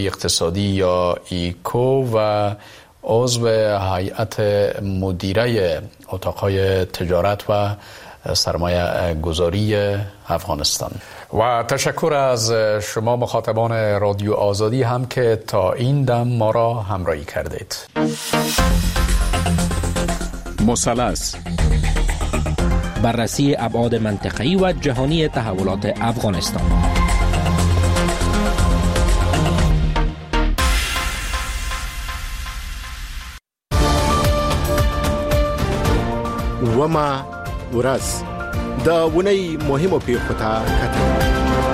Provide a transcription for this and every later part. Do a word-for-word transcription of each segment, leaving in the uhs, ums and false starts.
اقتصادی یا ایکو و عضو هیئت مدیره اتاقهای تجارت و سرمایه گذاری افغانستان. و تشکر از شما مخاطبان رادیو آزادی هم که تا این دم ما را همراهی کردید. مثلث، بررسی ابعاد منطقه‌ای و جهانی تحولات افغانستان. وما ورځ د ونی مهمو پیښو ته کتل.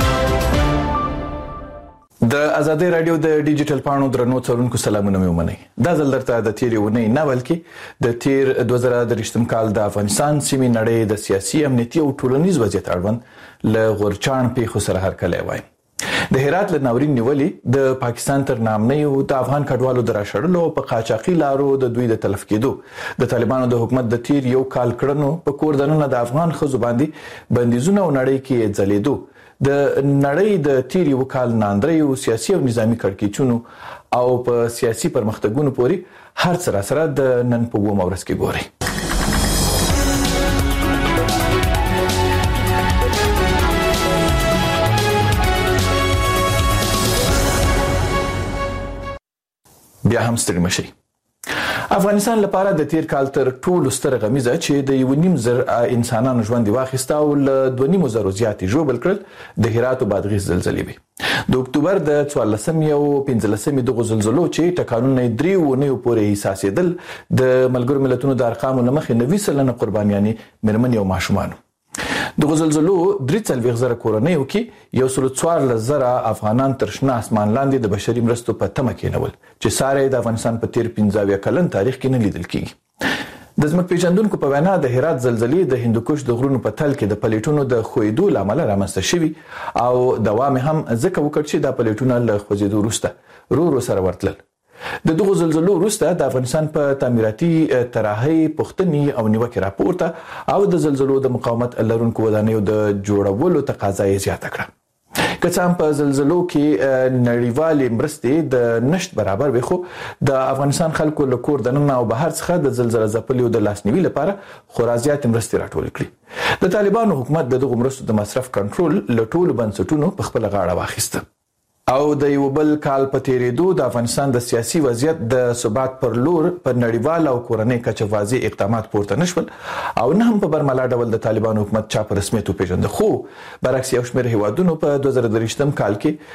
د آزادۍ رادیو د ډیجیټل پاڼو درنو څارونکو سلامونه مې ومنئ. دا ځل درته د تیرې ونې نه بلکې د تیر دوه زره درېشتم کال د افغانستان سیمې نړۍ د سیاسي، امنیتي او ټولنیز وضعیت اړوند له غورچاڼ پیښو سره هرکلی وایم. د هرات له ناورین نیولې د پاکستان تر نامنیو د افغان کډوالو د راشړلو او په قاچاقي لارو د دوی د تلف کېدو د طالبانو د حکومت د تیر یو کال کړنو په کور دننه د افغان ښځو باندې بندیزونه او نړۍ کې ځلېدو د نړۍ د تیر یو کال ناندریو سیاسي او نظامی کړکېچونو او په سیاسي پرمختګونو پورې هر څه را سره د نن په اوومه ورځ کې ګوري. بیا هم ستړي مشي. افغانستان لپاره د تیر کال تر ټولو ستر غمیزه چې د یو نیم زر انسانانو ژوند واخیسته او له دوه نیمو زرو زیاتې ژوبل کړل د هرات او بادغیس زلزلې وې. د اکتوبر د څوارلسمې او پنځلسمې دغو زلزلو چې ټکانونه یې درې اونیو پورې حساسېدل د ملګرو ملتونو د ارقامو له مخې نوي سلنه قربانیانې مېرمنې او ماشومانو. دغو زلزلو درې څلوېښت زره کورنیو کې یو سل څوارلس زره افغانان تر شنه اسمان لاندې د بشري مرستو په تمه کېنول چې ساری د افغانستان په تیر پنځه اویا کلن تاریخ کې نه لیدل کېږي. د ځمکپېژندونکو په وینا د هرات زلزلې د هندوکش د غرونو په تل کې د پلیټونو د ښویېدو له امله رامنځته شوي او دوام هم ځکه وکړ چې دا پلیټونه له خوځېدو وروسته رو رو سره ورتلل. د دغو زلزلو وروسته د افغانستان په تعمیراتي طراحۍ پوښتنې او نیوکې راپورته او د زلزلو د مقاومت لرونکو ودانیو د جوړولو تقاضا یې زیاته کړه. که څه هم په زلزلو کې نړیوالې مرستې د نشت برابر وي، خو د افغانستان خلکو له کور دننه او بهر څخه د زلزله ځپلیو د لاسنیوي لپاره خورا زیاتې مرستې راټولې کړي. د طالبانو حکومت د دغو مرستو د مصرف کنټرول له ټولو بنسټونو په خپله غاړه واخیسته او د یو بل کال په تیریدو د افغانستان د سیاسي وضعیت د ثبات پر لور په نړیوال او کورنۍ کچه واضح اقدامات پورته نشول او نه هم په برملا ډول د طالبانو حکومت چا په رسمیت وپېژنده. خو برعکس یو شمېر هیوادونو په دوه زره درېشتم کال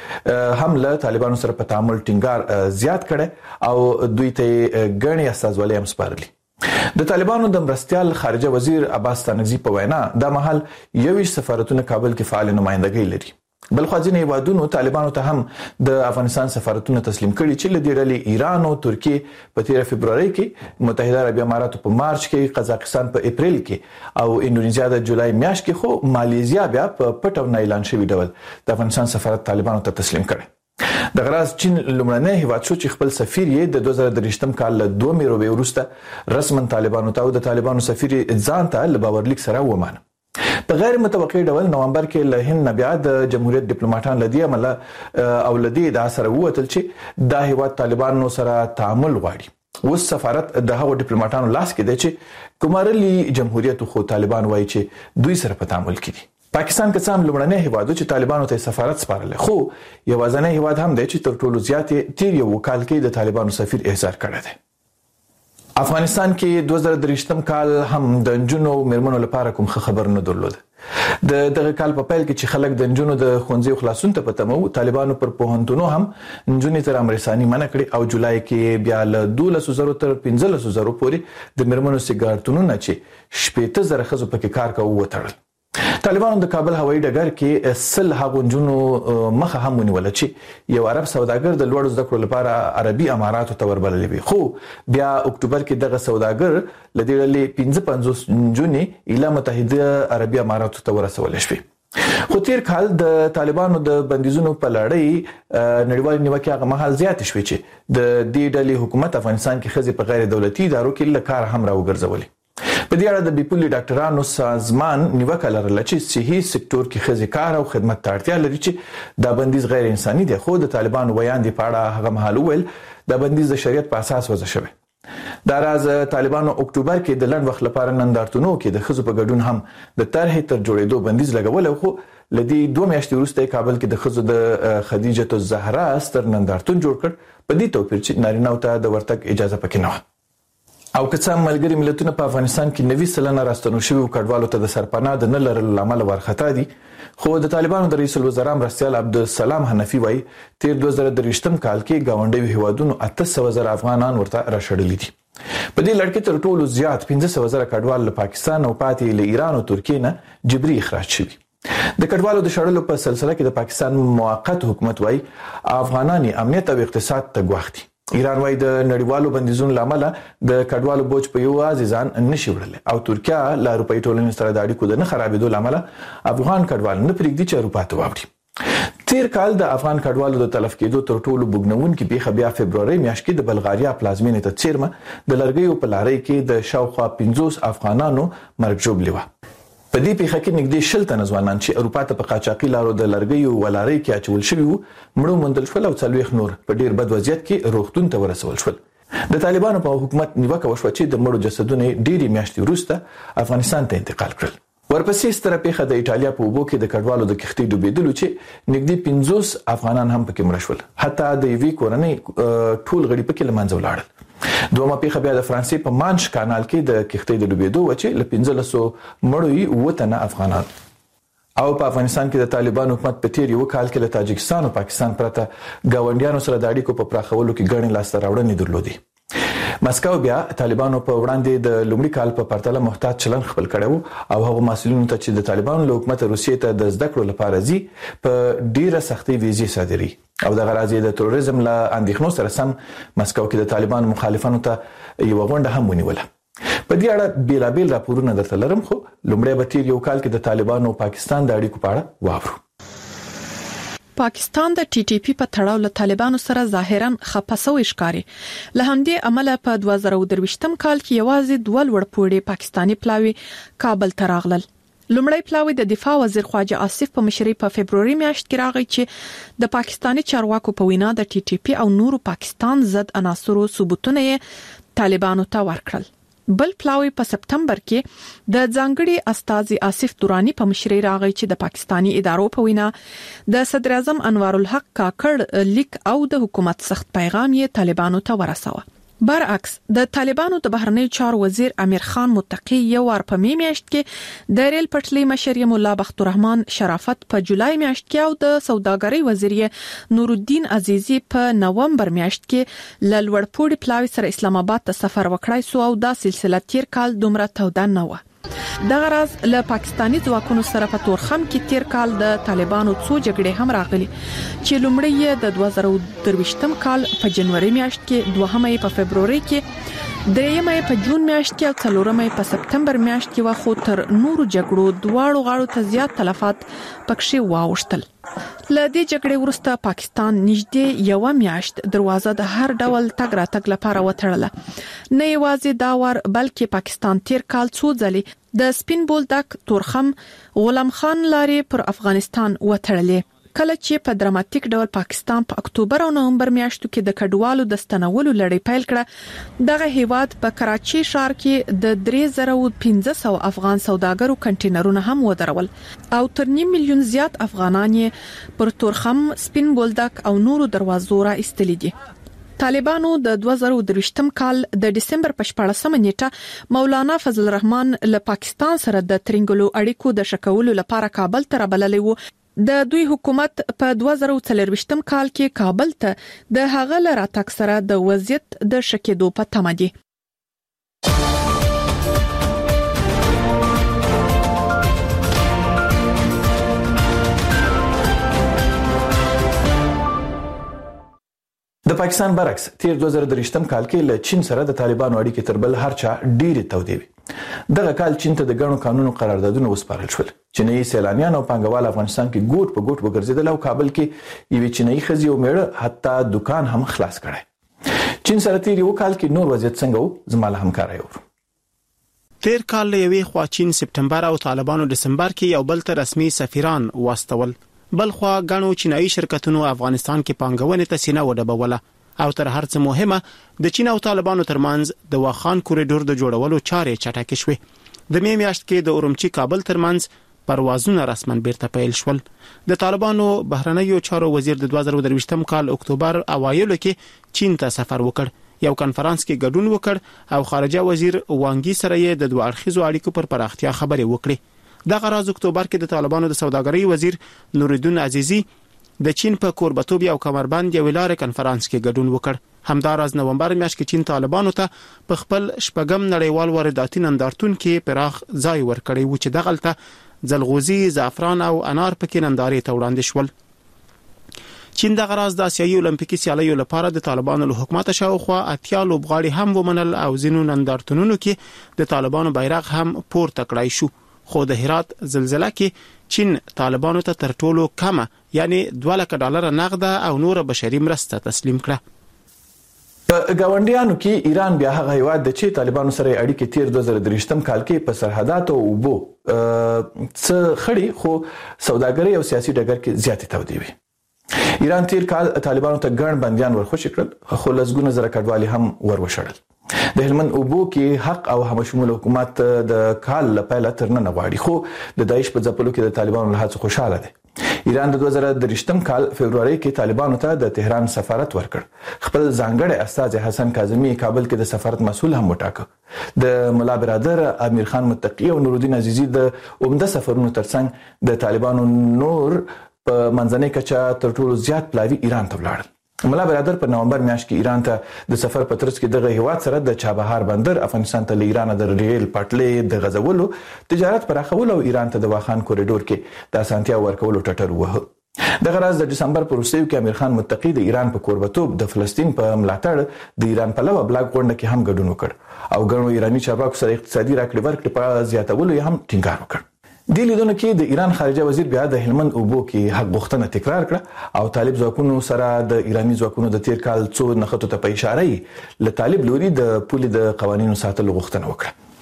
کې هم له طالبانو سره په تعامل ټینګار زیات کړی او دوی ته ګڼې استازولۍ هم سپارلي. د طالبانو د مرستیال خارجه وزیر عباس ستانکزي په وینا دا مهال یوویشت سفارتونه کابل کې فعال نمایندګۍ لري. بلخوا ځینې هیوادونو طالبانو ته هم د افغانستان سفارتونه تسلیم کړي چې له دې ډلې ایران او ترکیې په تیره فبرورۍ کې، متحده عربي اماراتو په مارچ کې، قزاقستان په اپریل کې او انډونیزیا د جولای میاشت کې، خو مالیزیا بیا په پټ او نه اعلان شوي ډول د افغانستان سفارت طالبانو ته تسلیم کړي. د غراز چین لومړنی هیواد شو چې خپل سفیر یې د دوه زره درېشتم کال له دوه میروبې وروسته رسما طالبانو ته او د طالبانو سفیر ځان ته له باورلیک سره ومانه. په غیر متوقع ډول نومبر کې له هند نه بیا د جمهوریت ډیپلوماټان له دې عمله او له دې ادعا سره ووتل چې دا هیواد طالبانو سره تعامل غواړي. اوس سفارت د هغو ډیپلوماټانو لاس کې دی چې کومارلي جمهوریت خو طالبان وایي چې دوی سره په تعامل کې دي. پاکستان که څه هم لومړنی هیواد چې طالبانو ته سفارت سپارلی، خو یوازینی هیواد هم دی چې تر ټولو زیات تیر یو کال کې د طالبانو سفیر احضار کړی دی. افغانستان کې دوه زره درېشتم کال هم د نجونو او مېرمنو لپاره کوم ښه خبر نه درلود. د دغه کال په پیل کې چې خلک د نجونو د ښوونځیو خلاصون ته په تمه وو، طالبانو پر پوهنتونو هم نجونې ته رامرساني منع کړې او جولای کې بیا له دولسو زرو تر پنځلسو زرو پورې د مېرمنو سیګارتونونه چې شپېته زره ښځو پکې کار کوه وتړل. طالبانو د کابل هوایي ډګر کې سل هغو نجونو مخه هم ونیوله چې یو عرب سوداګر د لوړو زده کړو لپاره عربي اماراتو ته وربللی وي، خو بیا اکتوبر کې دغه سوداګر له دې ډلې پنځه پنځوس نجونې ایله متحده عربي اماراتو ته ورسولی شوې. خو تیر کال د طالبانو د بندیزونو په لړۍ نړیوالې نیوکې هغه مهال زیاتې شوې چې د دې ډلې حکومت افغانستان کې ښځې په غیر دولتي ادارو کې له کاره هم راوګرځولې. په دې اړه د بیپولي ډاکټرانو سازمان نیوکه لرله چې صحي سکتور کې ښځې کار او خدمت ته اړتیا لري چې دا بندیز غیر انساني دی، خو د طالبانو بیان دی په اړه هغه مهال وویل دا بندیز د شریعت په اساس وضع شوی. دا راز طالبانو اکتوبر کې د لنډ وخت لپاره نندارتونو کې د ښځو په ګډون هم د طرحې تر جوړېدو بندیز لګول، خو لدی دوه میاشتې وروسته کابل کې د ښځو د خدیجه الزهرا ستر نندارتون جوړ کړ، په دې توپیر چې نارینه‌و ته د ورتګ اجازه پکې نه وه. او که څه ملګري ملتونه په افغانستان کې نوي سلنه راستنو شویو کډوالو ته د سرپناه د نه لرلو له امله وارخطا دي، خو د طالبانو د رئیس الوزرا مرستیال عبدالسلام حنفي وایي تیر دوه زره درویشتم کال کې ګاونډیو هیوادونو اته سوه زره افغانان ورته راشړلي دي. په دې لړ کې تر ټولو زیات پنځه سوه زره کډوال له پاکستان او پاتې له ایران او ترکیې نه جبري اخراج شوي. د کډوالو د شړلو په سلسله کې د پاکستان موقت حکومت وایي افغانان امنیت او اقتصاد ته ګواښ دي. ایران وایي د نړیوالو بندیزونو له امله د کډوالو بوج په یوازې ځان نشي وړلی، او ترکیه له اروپایي ټولنې سره د اړیکو د نه خرابېدو له امله افغان کډوال نه پرېږدي چې اروپا ته واوړي. تیر کال د افغان کډوالو د تلف کېدو تر ټولو بوږنونکې پیښه بیا فبروري میاشت کې د بلغاریا پلازمینې ته څیرمه د لرګیو په لارۍ کې د شاوخوا پنځوس افغانانو مرګ ژوبلې وه. په دې پیښه کې نږدې شل تنه ځوانان چې اروپا ته په قاچاقي لارو د لرګیو ولارۍ کې اچول شوي وو مړه موندل شول، او څلوېښت نور په ډیر بد وضعیت کې روغتون ته ورسول شول. د طالبانو په حکومت نیوکه وشوه چې د مړو جسدونه ډېرې میاشتې وروسته افغانستان ته انتقال کړل. ورپسې ستره پیښه د ایټالیا په اوبو کې د کډوالو د کښتۍ ډوبېدلو چې نږدې پنځوس افغانان هم پکې مړه شول، حتی د یوې کورنۍ ټول غړي پکې له منځه ولاړل. دومره پیښه بیا د فرانسې په مانش کانال کې د کښتۍ د ډوبېدو و چې له پنځلسو مړو یې اووه تنه افغانان. او په افغانستان کې د طالبان حکومت په تیر یو کال کې له تاجکستان او پاکستان پرته ګاونډیانو سره د اړیکو په پراخولو کې ګڼې لاسته راوړنې درلودې. مسکو بیا طالبانو په وړاندې د لومړي کال په پرتله محتاط چلن خپل کړی وو، او هغو مسؤلینو ته چې د طالبانو له حکومت روسیې ته د زده کړو لپاره ځي په ډیره سختۍ ویزې صادري، او دغه راز یې د تروریزم له اندېښنو سره سم مسکو کې د طالبانو مخالفانو ته یوه غونډه هم ونیوله. په دې اړه بیلابیل راپورونه درته لرم، خو لومړی به تیر یو کال کې د طالبانو او پاکستان د اړیکو په اړه واورو. پاکستان د ټي ټي پی په تړاو له طالبانو سره ظاهرا خپه شوی ښکاري. له همدې امله په دوه زره درویشتم کال کې یوازې دوه لوړپوړي پاکستانی پلاوي کابل ته راغلل. لومړی پلاوی د دفاع وزیر خواجه آصف په مشرۍ په فبروري میاشت کې راغی چې د پاکستانی چارواکو په وینا د ټي ټي پی او نورو پاکستان ضد عناصرو ثبوتونه یې طالبانو ته ورکړل. بل پلاوی په سپتمبر کې د ځانګړي استاذ آصف دورانی په مشرۍ راغی چې د پاکستانی ادارو په وینا د صدر اعظم انوار الحق کاکړ لیک او د حکومت سخت پیغام یې طالبانو ته ورساوه. برعکس د طالبانو د بهرنی چارو وزیر امیر خان متقی یو ور په می میاشت کې د ریل پټلۍ مشر مولا بخت الرحمن شرافت په جولای میاشت کې او د سوداګرۍ وزیر نور الدین عزیزی په نومبر میاشت کې ل لوړپوړي پلاوی سره اسلام آباد ته سفر وکړای سو، او دا سلسله تیر کال دومره توده نه و. دغه راز له پاکستانی ځواکونو سره په تورخم کې تیر کال د طالبانو څو جګړې هم راغلي چې لومړی د دوه زره درویشتم کال په جنوري میاشت کې، دوهمه په فبروري کې، دریمه په جون میاشت کې او څلورمه په سپتمبر میاشت کې و. خو تر نورو جګړو دواړو غاړو ته زیات تلفات پکښې واوښتل. له دې جګړې وروسته پاکستان نږدې یو میاشت دروازه د هر ډول تګ راتګ لپاره وتړله. نه یوازې دا ور بلکې پاکستان تیر کال څو ځلې د سپین بولدک، تورخم، غلام خان لارې پر افغانستان وتړلې. کله چې په دراماتیک ډول پاکستان په اکتوبر او نومبر میاشتو کې د کډوالو د ستنولو لړۍ پیل کړه، دغه هیواد په کراچي ښار کې د درې زره پنځه سوه افغان سوداګرو کنټینرونه هم ودرول، او تر نیم میلیون زیات افغانان یې پر تورخم، سپین بولدک او نورو دروازو را ایستلي دي. طالبانو د دوه زره درویشتم کال د دسمبر په شپاړسمه نیټه مولانا فضل الرحمن له پاکستان سره د ترنګلو اړیکو د شکولو لپاره کابل ته رابللی وو. د دوی حکومت په دوه زره څلورویشتم کال کې کابل ته د هغه له راتګ سره د وضعیت د شکېدو په تمه دي. د پاکستان برعکس تیر دوه زره درویشتم کال کې له چین سره د طالبانو اړیکې تر بل هر چا ډېرې تودې وې. دغه کال چین ته د ګڼو قانونو قراردادونه وسپارل شول. چینایي سیلانیان او پانګوال افغانستان کې ګوټ په ګوټ وګرځېدل، او کابل کې یوې چینایي ښځې او میړه حتی دکان هم خلاص کړی. چین سره تیر یو کال کې نور وضعیت څنګه و؟ زما له همکاره یو تیر کال یوې خوا چین سپټمبر او طالبانو دسمبر کې یو بل ته رسمي سفیران واستول، بل خوا غنو چینایي شرکتونو افغانستان کې پانګونې ته سینه وډبوله او تر هر څه مهمه د چین او طالبانو ترمنځ د واخان کوریډور د جوړولو چارې چټکې شوې. د می میاشت کې د اورمچی کابل ترمنځ پروازونه رسمن بیرته پیل شول. د طالبانو بهرنیو چارو وزیر د دوه زره درویشتم کال اکتوبر اوایلو کې چین ته سفر وکړ، یو کنفرانس کې ګډون وکړ او خارجه وزیر وانګي سره یې د دوه اړخیزو اړیکو پر پراختیا خبرې وکړې. دغه راز اکتوبر کې د طالبانو د سوداګرۍ وزیر نورالدین عزیزی د چین په کوربتوب یو کمربند یو لارې کنفرانس کې ګډون وکړ. همداراز نومبر میاشت کې چین طالبانو ته په خپل شپږم نړیوال وارداتي نندارتون کې پراخ ځای ورکړی و چې دغلته زلغوزي، زعفران او انار پکې نندارې ته وړاندې شول. چین دغه راز د آسیایي اولمپیکي سیالیو لپاره د طالبانو له حکومت شاوخوا اتیا لوبغاړي هم ومنل او ځینو نندارتونونو کې د طالبانو بیرغ هم پورته کړای شو. خو د هرات زلزلہ کې چین طالبانو ته تر ټولو کمه یعنی دوه لک ډالر نقد او نور بشري مرسته تسلیم کړه. په گاونډیانو کې ایران بیا هغه هیواد د چې طالبانو سره اړیکې تیر دوه زره درویشتم کال کې په سرحدات او اوبو څه خړې خو سوداګري او سیاسي ډګر کې زیاتې تودې وي. ایران تیر کال طالبانو ته ګڼ بنديان ورخوشي کړل خو لسګونه زره کډوالي هم وروشړل. د هلمند اوبو کې حق او همشمول حکومت د کال لپاره تر نن غواړي خو د داعش په ځپلو کې د طالبانو له هڅو خوشاله دي. ایران د دوه زره درویشتم کال فبرवरी کې طالبانو ته د تهران سفارت ورکړ. خپل ځانګړی استاذ حسن کاظمی کابل کې د سفارت مسؤل هم وټاکه. د ملا برادر امیر خان متقی او نورالدین عزیزی د عمده سفرونو ترڅنګ د طالبانو نور په منځنۍ کچه تر ټولو زیات پلاوی ایران ته ولاړل. ملا برادر په نومبر میاشت کې ایران ته د سفر په ترڅ کې دغه هیواد سره د چابهار بندر افغانستان ته له ایران د ریل پټلۍ د غځولو تجارت پراخولو او ایران ته د واخان کوریډور کې د اسانتیا ورکولو ټټر وه. دغه راز د دسمبر په وروستیو کې امیر خان متقی د ایران په کوربتوب د فلسطین په ملاتړ د ایران په لور بلاک غونډه کې هم ګډون وکړ او ګڼو ایرانی چارواکو سره اقتصادي راکړې ورکړې په زیاتولو یې هم ټینګار وکړ. د لیدونکو کې د ایران خارجه وزیر بیا د هلمند اوبو کې حق غوښتنه تکرار کړه او طالب ځواکونو سره د ایرانی ځواکونو د تیر کال څو نخښتو ته په اشاره یې له طالب لوري د پولي د قوانینو ساتلو غوښتنه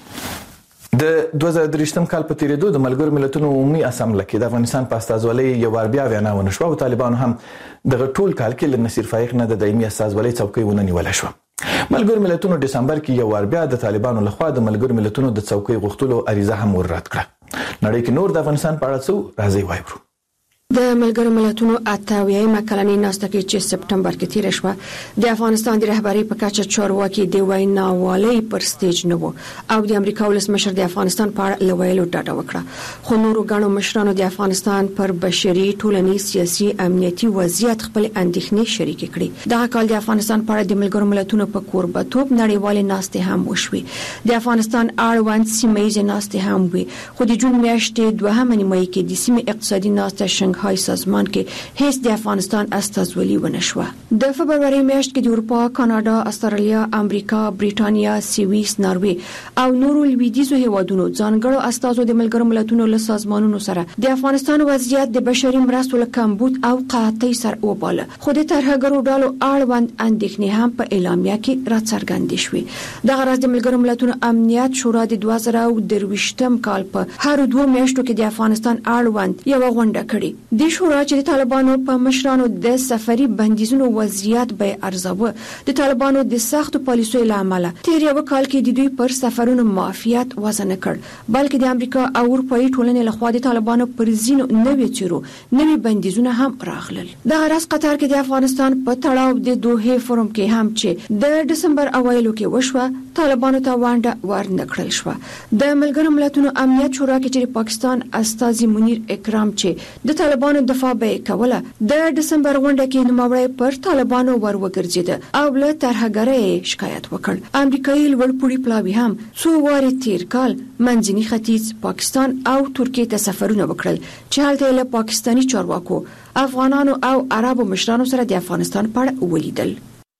وکړه. د دوه زره درویشتم کال په تیریدو د ملګرو ملتونو عمومي اسامبله کې د افغانستان په استازولۍ یو وار بیا وینا ونشوه او طالبانو هم دغه ټول کال کې له نصیر فایق نه د دایمي استازولۍ څوکۍ ونه نیول شو. ملګرو ملتونو دسمبر کې یو وار بیا د طالبانو لخوا د ملګرو ملتونو د څوکۍ غوښتلو عریضه هم وررد کړه. نړۍ کې نور د افغانستان په اړه څه راځي وایو. د ملګرو ملتونو اتاویایمه کلنۍ ناسته کې چې سپټمبر کې تیر شوه د افغانستان د رهبری په کچه چارواکي د ویناوالۍ پر سټیج نه وو او د امریکا ولسمشر د افغانستان په اړه لویلو ډاډه وکړه خو نورو غاڼو مشرانو د افغانستان پر بشري ټولنیز سیاسي امنیتي وضعیت خپل اندېښنې شریک کړي. دا کال د افغانستان په اړه د ملګرو ملتونو په کوربتوب نړیوال ناسته هم وشوي. د افغانستان اړوند سیمه ناسته هم وي خو د جون میاشتې دوهمه نیمه کې د سیمه اقتصادي ناسته شنګ های سازمان کې هیڅ د افغانستان استازولي ونه شوه. د فبرवरी میاشت کې د اروپا، کاناډا، استرالیا، امریکا، بریټانیا، سویس، ناروې او نورو لویدیزو هیوادونو ځانګړو استازو د ملګرو ملتونو له سازمانونو سره د افغانستان وضعیت د بشري مرستو له کمبود او قحطۍ سره وباله. خو د ترهګرو ډلو اړوند اندېښنې هم په اعلامیه کې راڅرګندې شوې. دغه راز د ملګرو ملتونو امنیت شورا د دوه زره درویشتم کال په هر دوه میاشتو کې د افغانستان اړوند یو غونډه کړې. د شورا چې د طالبانو په مشرانو د سفري بندیزونو وضعیت به ارزاوه د طالبانو د سختو پالیسیو لامل تیر یو کال کې د دوی پر سفرونو معافیت وزن کړ بلکې د امریکا او اروپאי ټولنې لخوا د طالبانو پر ځینو نوې چیرو نوې بندیزونه هم راغلل. د راس قطر کې د افغانستان په تړاو د دوه فورم کې هم چې د دسمبر اوایلو کې وشوه طالبانو ته وانډه ورنکړل شو. د ملګرو ملتونو امنیت شورا کې چې پاکستان استازي منیر اکرام چې د طالبانو دفاع به کوله د دسمبر غونډه کې نوموړی پر طالبانو ور وګرځید او له ترهګرۍ شکایت وکړ. امریکایي لوړپوړي پلاوي هم څو واره تیر کال منځني ختیځ، پاکستان او ترکیه ته سفرونه وکړل چې هلته له پاکستاني چارواکو، افغانانو او عربو مشرانو سره د افغانستان په اړه ولیدل.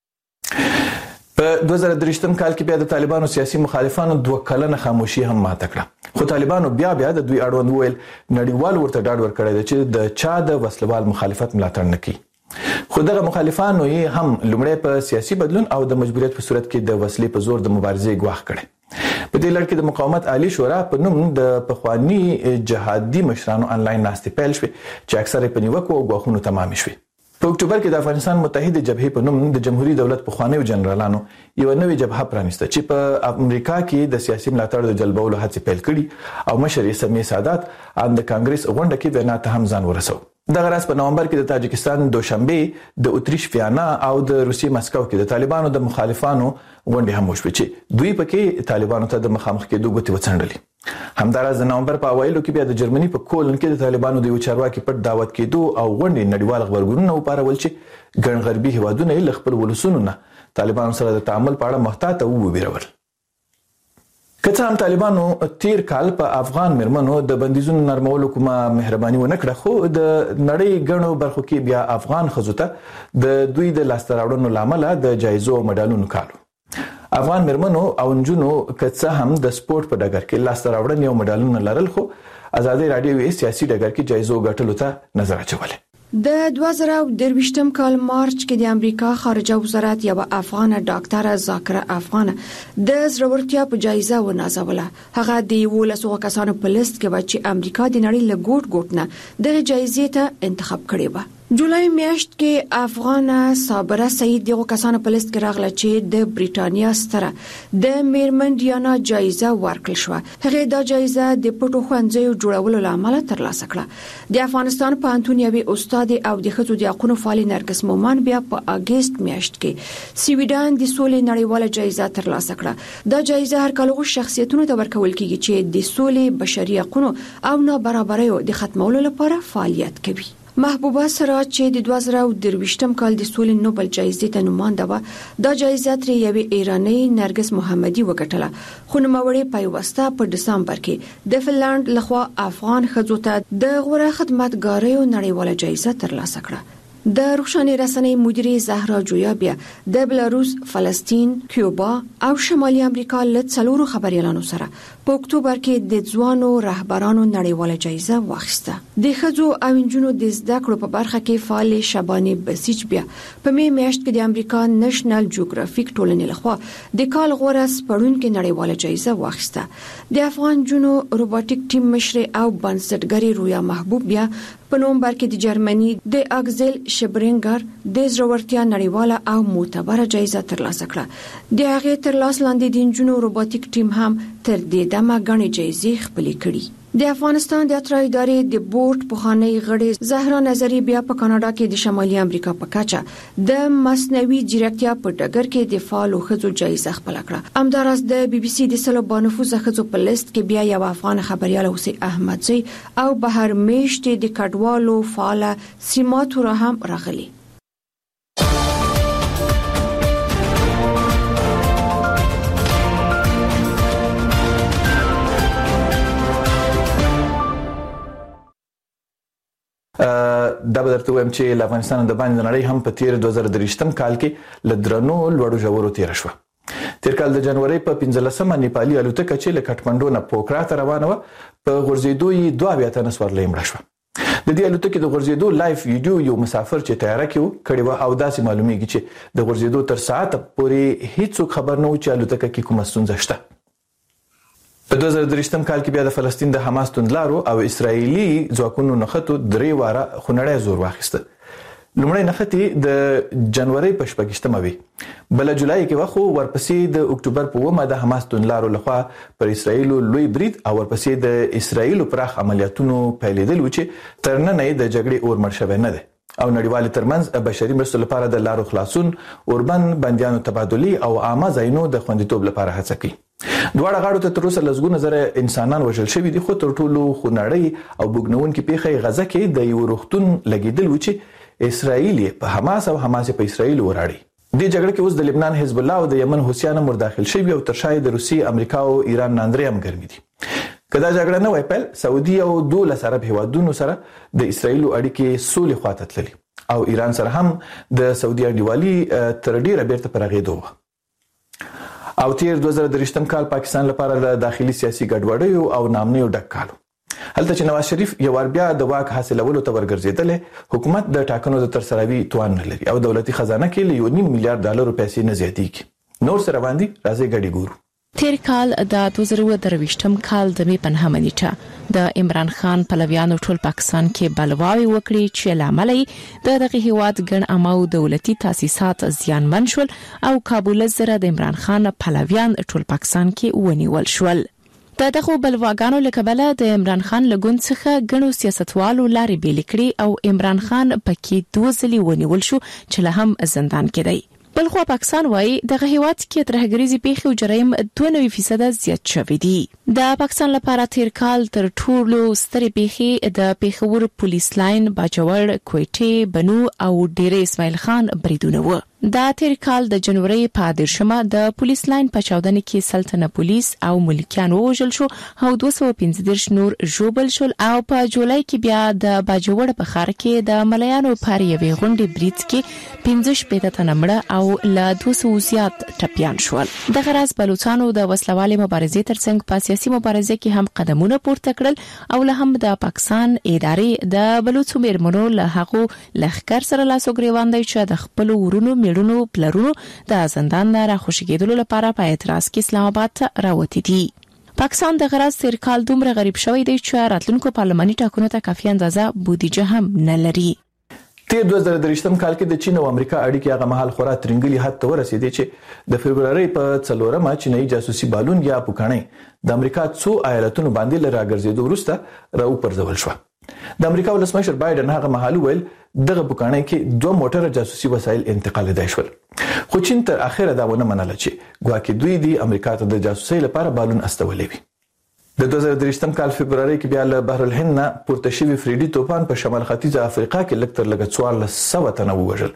په دوه زره درویشتم کال کې بیا د طالبانو سیاسي مخالفانو دوه کلنه خاموشي هم ماته کړه خو طالبانو بیا بیا د دوی اړوند ویل نړیوال ورته ډاډ ورکړی دی چې د چا د وسلوال مخالفت ملاتړ نه کوي. خو دغه مخالفانو یې هم لومړی په سیاسي بدلون او د مجبوریت په صورت کې د وسلې په زور د مبارزې ګواښ کړي. په دې لړ کې د مقاومت عالی شورا په نوم د پخوانی جهادي مشرانو انلاین ناستې پیل شوې چې اکثره په نیوکو او غواخونو تمام شوې. په اکتوبر کې د افغانستان متحده جبهې په نوم د جمهوریت دولت پخوانیو جنرالانو یو نوې جبهه پرانیسته چې په امریکا کې د سیاسي ملاتړ د جلبولو هڅې پیل کړي او مشر یې سمیع سادات ان د کانګرس غونډه کې وینا ته هم ځان ورسو. دغه راز په نومبر کې د تاجکستان دوشنبه د اتریش ویانا او د روسیې مسکو کې د طالبانو د مخالفانو غونډه هم وشوه چې دوی پکې طالبانو ته د مخامخ کېدو غوښتي وڅنډلې. همدارس د نومبر په اوایلو کې بیا د جرمني په کولن کې د طالبانو د یو چارواکي پټ دعوت کېدو او غونډې نړیوال خبرګونونه وپارول چې ګڼ غربي هیوادونه له خپل ولسونو نه طالبانو سره د تعامل په اړه محتاط او وبېرول. که څه هم طالبانو تیر کال په افغان مرمنو د بندیزونو نرمولو کومه مهرباني ونه کړه، خو د نړۍ ګڼو برخو کې بیا افغان ښځو ته د دوی د لاسته راوړنو لامل د جایزو او مډالونو کالو. افغان مرمنو او نجونو که څه هم د سپورت په ډګر کې لاسته راوړنې او مډالونه لرل، خو ازادي رادیو یې سیاسي ډګر کې جایزو ګټلو ته نظر اچولی. د دوه زره درویشتم کال مارچ کې د امریکا خارجه وزارت یو افغان ډاکټر ذاکره افغان د زړورتیا په جایزه ونازوله. هغه د ولسو کسانو په لیست کې و چې امریکا د نړۍ له ګوټ ګوټ نه د جایزې ته انتخاب کړی و. جولای میاشت کې افغان صابره سعید دغه کسانو په لیست کې راغله چې د بریټانیا ستره د میرمن ډیانا جایزه ورکړل شو. هغه دا جایزه د پټو خوندزیو جوړولو لامل ترلاسه کړه. د افغانستان پوهنتون یوې استاد او د ښځو د حقوقو فعال نرګس مومن بیا په اگست میاشت کې سویډن د سولې نړیواله جایزه ترلاسه کړه. دا جایزه هر کال غو شخصیتونو ته ورکول کیږي چې د سولې، بشري حقوقو او نابرابریو د ختمولو لپاره فعالیت کوي. محبوبه سراج چې د دوه زره درویشتم کال د سولې نوبل جایزې ته نومانده و، دا جایزه تر یوې ایرانی نرګس محمدي وګټله، خو نوموړې پیوسته په دسمبر کې د فنلند لخوا افغان ښځو ته د غوره خدمتګاریو نړیواله جایزه ترلاسه کړه. د روښانه رسنۍ مدیره زهرا جویا بیا د بلاروس، فلسطین، کیوبا او شمالي امریکا له څلورو خبريالانو سره په اکتوبر کې د ځوانو رهبرانو نړیواله جایزه واخیسته. د ښځو او نجونو د زده کړو په برخه کې فعال شبانه بسیج بیا په می میاشت کې د امریکا نېشنل جیوګرافیک ټولنې لخوا د کال غوره سپړونکو نړیواله جایزه واخیسته. د افغان جنو روبوټیک ټیم مشر او بنسټګری رویا محبوب بیا په نومبر کې د جرمني د اګزل شبرینګر د زړورتیا نړیواله او معتبره جایزه ترلاسه کړه. د هغه ترلاسه لاندې د جنو روبوټیک ټیم هم تر دې دمه غني جایزې خپلې کړې. د افغانستان د اترا ادارې د بورډ پخوانی غړي زهرا نظری بیا په کاناډا کې د شمالي امریکا په کچه د مصنوعي ځیرکتیا په ډګر کې د فعال ښځو جایزه خپل کړه. همدارس د بي بي سي د سلو بانفوز ښځو په لیست کې بیا یو افغان خبريال حسین احمدزی او بهر میشت د کډوالو فعال سیماتو را هم راغلي. دا به درته وایم چې له افغانستان د باندې نړۍ هم په تیر دوه زره درویشتم کال کې له درنو لوړو ژورو تیر شو. تیر کال د جنوري په پنځلسمه نیپالي الوتکه چې له کټمنډو نه پوکرا ته روانه و په غورځېدو یې دوه بیا ته نسوارلې مړه شو. د دې الوتکې د غورځېدو لایف ویډیو یو مسافر چې تیاره کې کړي و او داسې معلومیږي چې د غورځېدو تر ساعت پورې هیڅ خبر نه و چې الوتکه کې کومه ستونزه شته. په دوه زره درویشتم کال کې بیا د فلسطین د حماس توندلارو او اسرایلی ځواکونو نخښتو درې واره خونړی زور واخیسته. لومړی نښتې د جنوري په شپږشتمه وي، بل جولای کې وخو ورپسې د اکتوبر په اومه د حماس توندلارو لخوا پر اسرایل لوی برید او ورپسې د اسرایل پراخ عملیاتونو پیلېدل و چې تر نن یې د جګړې اور مړ شوی نه دی او نړیوال ترمنځ بشري مرستو لپاره د لارو خلاصون، اوربن بنديانو تبادلي او عامه ځایونو د خوندیتوب لپاره هڅه کوي. دواړه غاړو ته تر اوسه لسګونه زره انسانان وژل شوي دي، خو تر ټولو خونړۍ او بوږنونکې پیښه غزه کې د یو روغتون لګیدل و چې اسرائیل په حماس او حماس په اسرائیل وراړي. د جګړه کې اوس د لبنان حزب الله او د یمن حوثیان مر داخل شوي او تر شاید د روسي، امریکا او ایران ناندرې هم ګرمي دي. کدا جګړه نه وای پیل، سعودي او دولس عرب هیوادونو سره د اسرائیل اړیکې سولې خواته تللي او ایران سره هم د سعودي انډیوالي تر ډیره بیرته پرغېدو و. او تیر دوه زره درویشتم کال پاکستان لپاره د داخلي سیاسي ګډوډیو او نامنیو ډک کالو. هلته چې نواز شریف یو ور بیا د واک حاصلولو ته ورګرځیدل، حکومت د ټاکنو د ترسروي توان نه لري او دولتي خزانه کې یو نیم میلیارډ ډالر پیسې نه زیاتېږي. نور سره باندې راځي ګډي ګورو. تیر کال د دوه زره درویشتم کال د می په نهمه نیټه د عمران خان پلویانو ټول پاکستان کې بلواوي وکړي چې لامل د دغه هیواد ګڼ امو دولتي تاسیسات زیانمن شول او کابل سره د عمران خان پلویان ټول پاکستان کې ونیول شول. د دغه بلواګانو لکبله د عمران خان لګون څخه ګڼو سیاستوالو لارې بیل کړي او عمران خان پکې دوه ځلې ونیول شو چې له هم زندان کې دی. بلخو پاکستان وايي دغه هیواد کې ترهګریزي پیښې او جرایم دوه نوي فیصد زیات شوي دي. د پاکستان لپاره تیر کال تر ټولو سترې پیښې د پیښور پولیس لاین، باجوړ، کوټې، بنو او ډیره اسماعیل خان بریدونه و. دا تیر کال د جنوري په دیرشمه د پولیس لاین په چاودنه کې سلطنه پولیس او ملکیان وژل شو او دوه سوه پنځه دېرش نور ژوبل شول او په جولای کې بیا د باجوړ په ښار کې د مليانو پر یوې غونډې بریټ کې پنځه شپږ تنه مړه او له دوه سوه زیات ټپيان شول. د غرض بلوچستانو د وسلوالي مبارزې ترڅنګ په سیاسي مبارزه کې هم قدمونه پورته کړل او له هم د پاکستان ادارې د بلوچستان میرمنو له هغو لخر سره لاسو ګریوان دی چې د خپل ورونو میړونو پلرونو د زندان نه راخوشګېدلو لپاره په اعتراض کې اسلام آباد ته راوتی دي. پاکستان د غرض تیر کال دومره غریب شوی دی چې راتلونکو پارلماني ټاکنو ته کافي اندازه بودیجه هم نه لري. تیر دوه زره دریشتم کال کې د چین او امریکا اړیکې هغه مهال خورا ترنګلي حد ته ورسېدې چې د فبرवरी په څلورمه چینایي جاسوسي بالون یا پوکانې د امریکا څو ایالتونو باندې لرا ګرځېدو وروسته راو پرځول شو. د امریکا ولسمشر بایدن هغه مهال ویل دغه پوکانې کې دوه موټر جاسوسي وسایل انتقال دي شول. خو چین تر اخره دا ونه منله چې ګواکې دوی دی امریکا ته د جاسوسي لپاره بالون استولې وي. د دوه زره دریشتم کال فبرवरी کې بیا له بحر الهند نه پورته شوی فریډي طوفان په شمال ختیځ افریقا کې لکتر لګ څوارلس سوه تنه وژل.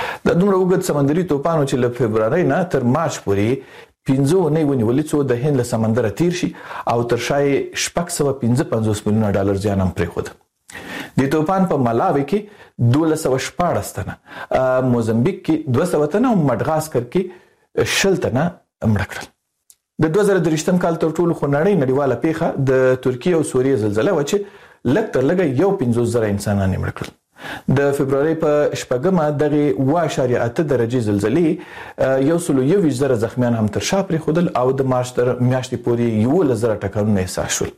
د دومره وګړي سمندري طوفان چې له فبرवरी نه تر مارچ پورې پنځه نه ونیولې څو د هند له سمندر تیر شي او تر شای شپږ سوه پنځه پنځوس میلیونه ډالر زیان هم پرې خود. د طوفان په ملاوي کې دوه سوه شپږ تنه، موزمبیک کې دوه سوه تنه او مډغاسکر کې شل تنه مړ کړل. د دوه زره دریشتم کال تر ټولو خنړی نړیواله پیښه د ترکیه او سوریه زلزلہ و چې لږ تر لږه یو پنځوس زره انسانان مړ کړل. د فبرवरी په شپږمه دغه واو اشاریه اته درجه زلزلې یو سلو یو ویشت زره زخمیان هم تر شا پرې خودل او د مارچ تر میاشتې پورې یو لزر ټکرونه احساس شول.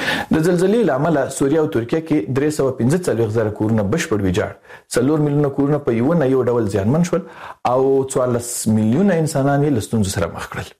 د زلزلې لامل سوریه او ترکیه کې درې سوه پنځه څلوېښت زره کورونه بشپړ ویجاړ، څلور میلیونه کورونه په یو نه یو ډول زیانمن شول او څوارلس میلیونه انسانان یې له ستونزو سره مخ کړل.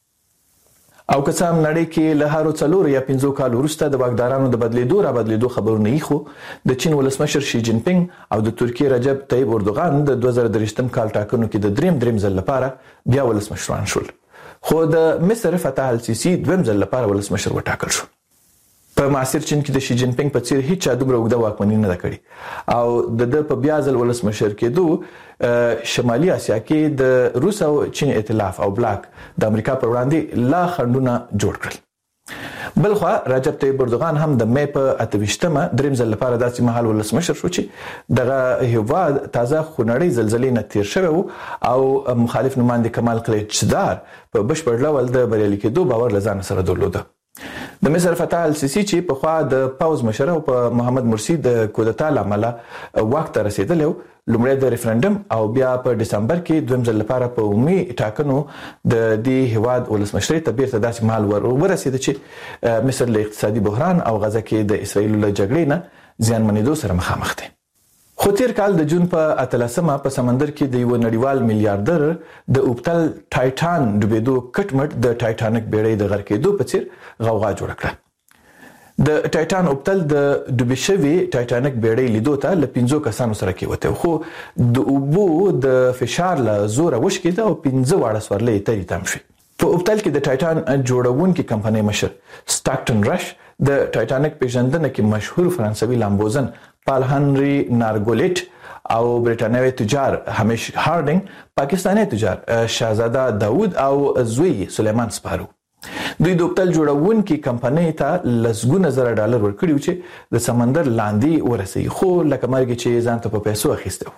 او که څه هم نړۍ کې له هارو څلور یا پنځو کال وروسته د واکدارانو د بدلیدو را بدلیدو خبرونه یې خو د چین ولسمشر شي جین پینګ او د ترکیه رجب طیب اردوغان د دوه زره دریشتم کال ټاکنو کې د دریم دریم ځل لپاره بیا ولسمشران شول. خو د مصر فتح السیسی دویم ځل لپاره ولسمشر وټاکل شو. په معاصر چین کې د شي جین پینګ په څیر هیڅ چا دومره اوږده واکمني نه ده کړې او د د په بیا ځل ولسمشر کېدو شمالي اسیا کې د روس او چین ائتلاف او بلاک د امریکا پر وړاندې لا خنډونه جوړ کړل. بلخوا رجب طیب اردوغان هم د مې په اته ویشتمه دریم ځل لپاره داسې مهال ولسمشر شو چې دغه هیواد تازه خونړۍ زلزلې نه تیر شوی او مخالف نماینده کمال کلیچدار په بشپړ ډول د بریالي کېدو باور له ځان سره درلوده. د مصر فتح السیسی چې په خوا د پاوز مشر او په محمد مرسی د کودتا لامل وخت رسیدلی لومړی د ریفرندم او بیا په دسمبر کې دویم ځل لپاره په عمومي ټاکنو د دې هواد ولسمشرۍ ته بیرته داسې مهال ورسید چې مصر له اقتصادي بحران او غزه کې د اسرایل له جګړې نه زیانمنېدو سره مخامخ دی. خو تیر کال د جون په اتلسمه په سمندر کې د یو نړیوال میلیارډر د اوبتل ټایټان ډوبېدو کټمټ د ټایټانیک بیړۍ د غرق کېدو په څیر غوغا جوړه کړه. د ټایټان اوبتل د ډوبې شوي ټایټانیک بیړۍ لیدو ته له پنځو کسانو سره کېوته خو د اوبو د فشار له زوره وشکېده او پنځه واړه سورلۍ ترې تم شوې. په اوبتل کې د ټایټان جوړونکي کمپنۍ مشر سټاکټن رش د ټایټانیک پیژندنه کې مشهور فرانسوي لامبوزن پال هنری نارګولیټ او برټانوي تجار همیش هارډینګ، پاکستاني تجار شاهزاده داوود او زوی سلیمان سپارو دوی د اوبتل جوړونکي کمپنۍ ته لسګونه زره ډالر ورکړي چې د سمندر لاندې ورسي خو لکه مرګ چې ځان ته په پیسو اخیسته.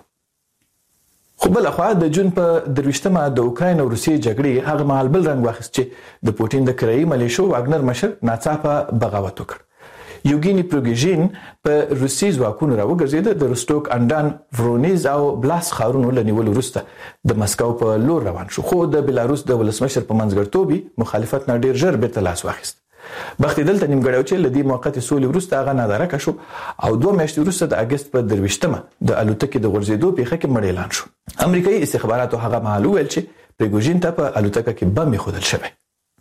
خو بل خو د جون په درويشتمه د اوکراین او روسیې جګړې هغه مهال بل رنګ واخیست چې د پوتین د کرایي ملیشو واګنر مشر ناڅاپه بغاوت وکړ. یوګینی پروګیژین په روسي ځواکونو راوګرځید. د روستوک اندان ورونیز او بلاس خارونو لنیول وروسته د مسکو په لور روان شو، خو د بلاروس د ولسمشر په منځګړتوب مخالفت نه ډیر ژر بیرته لاس واخیست. بختي دلته نیمګړی چې لدی موقت سولې وروسته هغه نادرکه شو او دوه میاشتې وروسته د اگست په درویشتمه د الوتکې د غورځېدو پیښه کې مړ اعلان شو. امریکایي استخباراتو هغه مهال ویل چې پریګوژین ته په الوتکه کې بم ایښودل شوی.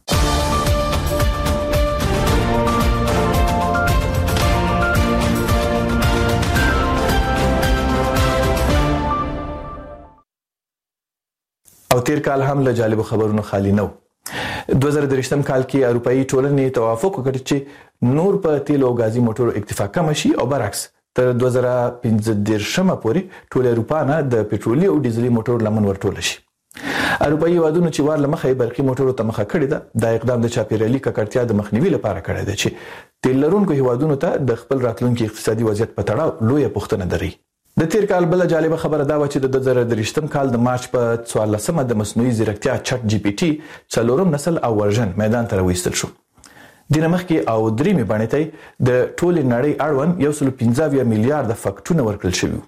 او تیر کال هم له جالب خبرونو خالی نه و. دوه زره درې کال کې اروپאי ټولنې توافق وکړ چې نور په تیلو او غازي موټرو اکتفا کم شي او برعکس تر دوه زره پنځه پورې ټول اروپا نه د پټرولي او ډیزلي موټرو لمن ورټول شي. اروپאי هیوادونو چې وار لمخې برقي موټرو ته مخه کړې ده، دا اقدام د چاپیریالي ککړتیا د مخنیوي لپاره کړی دی چې تیل لرونکو هیوادونو ته د خپل راتلونکي اقتصادي وضعیت په تړاو لویه پوښتنه دري. د تیر کال بل جالب خبره دا و چې د دوه زره درې کال د مارچ په څوارلسمه د مصنوعي ځیرکتیا چټ جی پی ټي څلورم نسل او ورژن میدان ته راوستل شو. د نمخکې او دریمې باندې ته د ټولې نړۍ اړوند یو سل پنځه میلیارډ فکټونه ورکړل شوي،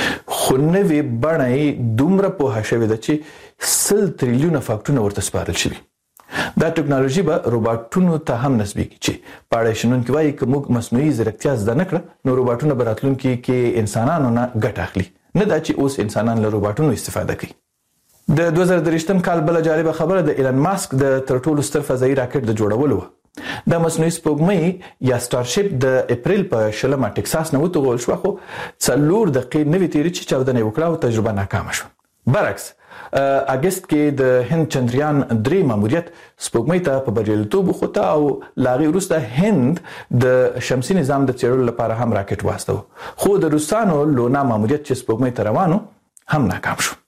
خو نوې بڼه دومره په هښوي ده چې سل تریلیونه فکټونه ورته سپارل شوي. دا ټکنالوژي به روباټونو ته هم نسبي کی چې پاړې شنونکي وایي چې موږ مصنوعي ځیرکتیا زده نه کړه نو روباټونه به راتلونکي کې انسانانو نه ګټه اخلي، نه دا چې اوس انسانان له روباټونو استفاده کوي. د دوه زره درې کال بل جالب خبره د ایلن ماسک د تر ټولو ستر فضایي راکټ د جوړولو و. د مصنوعي سپوږمۍ یا سټارشیپ د اپریل په شلمه ټکساس نه وتوغل شو، خو څلور دقیقې نوې تیرې چې چاودنه وکړه او تجربه ناکامه شو. برعکس اگست کې د هند چندریان درې ماموریت سپوږمۍ ته په بریالیتوب وخوته او لاغي وروسته هند د شمسي نظام د څېړلو لپاره هم راکټ واستو، خو د روسانو لونا ماموریت چې سپوږمۍ ته روانو هم ناکام شو.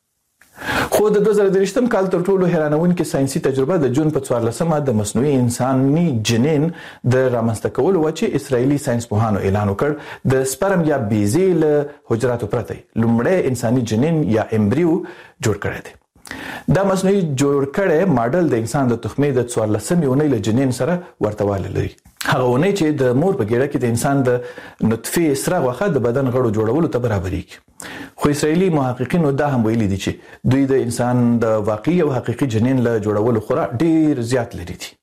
خو د دوه زره درې کال تر ټولو حیرانونکې ساينسي تجربه د جون په څوارلسمه د مصنوعي انساني جنین د رامنځته کولو و چې اسرایلی ساينس پوهانو اعلان وکړ د سپرم یا بیزي له حجراتو پرته لومړی انساني جنین یا امبریو جوړ کړی دی. دا مصنوعي جوړ کړی ماډل د انسان د تخمې د څوارلسمې اونۍ له جنین سره ورتوالی لري. هغه اونۍ چې د مور په ګیډه کې د انسان د نطفه سره غوښه د بدن غړو جوړولو ته برابرېږي. خو اسرایلی محققینو دا هم ویلي دي چې دوی د انسان د واقعي او حقيقي جنین له جوړولو خورا ډیر زیات لري دي.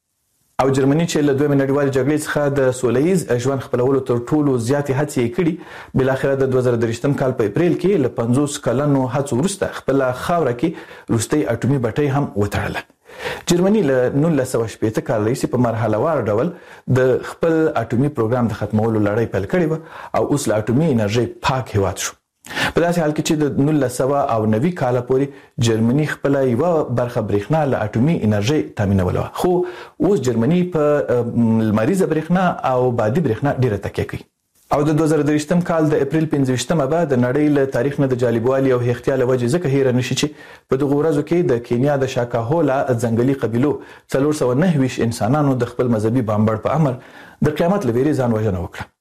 او جرمني چې له دویمې نړیوالې جګړې څخه د سولهییز ژوند خپلولو تر ټولو زیاتې هڅې کړي، بل اخر د دوه زره درې کال په اپریل کې له پنځوس کلنو هڅو وروسته خپل خاوره کې روسي اټومي بټۍ هم وتړله. جرمني له نولس سوه شپږ کال راهیسې په مرحله وار ډول د خپل اټومي پروګرام د ختمولو لړۍ پیل کړې و او اوس له اټومي انرژي پاک هیواد شو. په داسې حال کې چې د نولس سوه او نوي کال پورې جرمني خپل یو برخه برېښنا له اټومي انرژي تامینوله، خو اوس جرمني په لمریزه برېښنا او بادي برېښنا ډیره تکیه کوي. او د دوه زره درې کال د اپریل پنځه به د نړۍ له تاریخ نه د جالبوالي او احتیال وجې ځکه هیر نشي چې په دغه ورځو کې د کینیا د شاکاهولا ځنګلي قبيلو څلور سوه نهه ویشت انسانانو د خپل مذهبي بامبړ په امر د قیامت لویري ځان وژنه وکړه.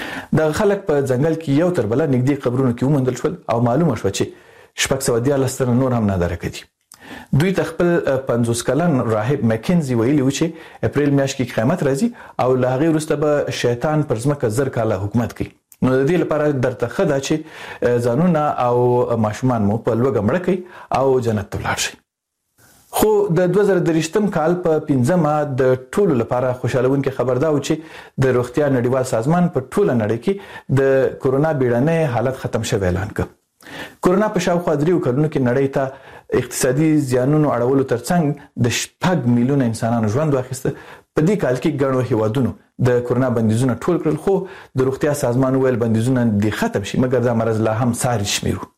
د خلک په ځنګل کې یو تر بل نږدې قبرونو کې ومندل شول او معلومه شو چې شپږ سوه دیارلس تنه نور هم نادرکه دي. دوی ته خپل پنځوس کلن راهب مکینزي ویلي و چې اپریل میاشت کې قیامت راځي او له هغې وروسته به شیطان پر ځمکه زر کاله حکومت کوي. نو د دې لپاره درته ښه ده چې ځانونه او ماشومان مو په لوږه مړه کړئ او جنت ته ولاړ شئ. خو د دوه زره درې کال په پنځمه د ټولو لپاره خوشالونکې خبر دا و چې د روغتیا نړیوال سازمان په ټوله نړۍ کې د کورونا بیړنی حالت ختم شوی اعلان کړ. کورونا په شاوخوا دریو کلونو کې نړۍ ته اقتصادي زیانونو اړولو ترڅنګ د شپږ میلیونه انسانانو ژوند واخیسته. په دې کال کې ګڼو هیوادونو د کورونا بندیزونه ټول کړل، خو د روغتیا سازمان ویل بندیزونه دې ختم شي مګر دا مرض لا هم ساري شمیرو.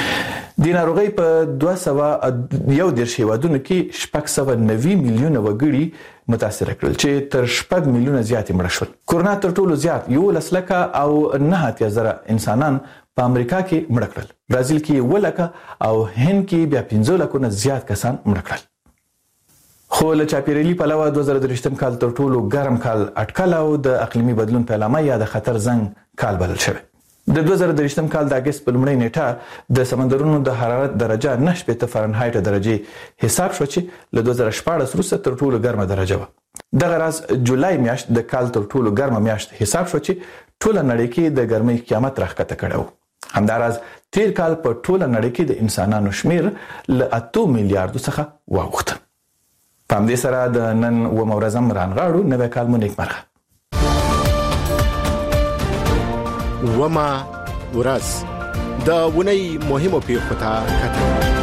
د ناروغۍ په دوه سوه یو دېرش هیوادونو کې شپږ سوه نوي میلیونه وګړي متاثر کړل چې تر شپږ میلیونه زیات مړه شول. کورونا تر ټولو زیات یولس لکه او نهه اتیا زره انسانان په امریکا کې مړه کړل، برازیل کې اووه لکه او هند کې بیا پنځه لکه نه زیات کسان مړه کړل. خو له چاپیریالي پلوه دوه زره درې کال تر ټولو ګرم کال اټکل او د اقلیمي بدلون پیلامه یا د خطر زنګ کال بلل شوی. د دوه زره درې کال د اگست په لومړۍ نیټه د سمندرونو د حرارت درجه نهه شپېته فارنهایت درجه حساب شو چې له دوه زره شپاړس وروسته تر ټولو ګرمه درجه وه. دغه راز جولای میاشت د کال تر ټولو ګرمه میاشت حساب شو چې ټوله نړۍ کې د ګرمۍ قیامت راښکته کړو. همداراز تیر کال په ټوله نړۍ کې د انسانانو شمیر ل اته میلیارډ څخه واوښت. په همدې سره د نن و مورزم رانغاړو نوې کال مو نیکمرغه. وما ورځ د ونی مهمو پیښو ته کتل.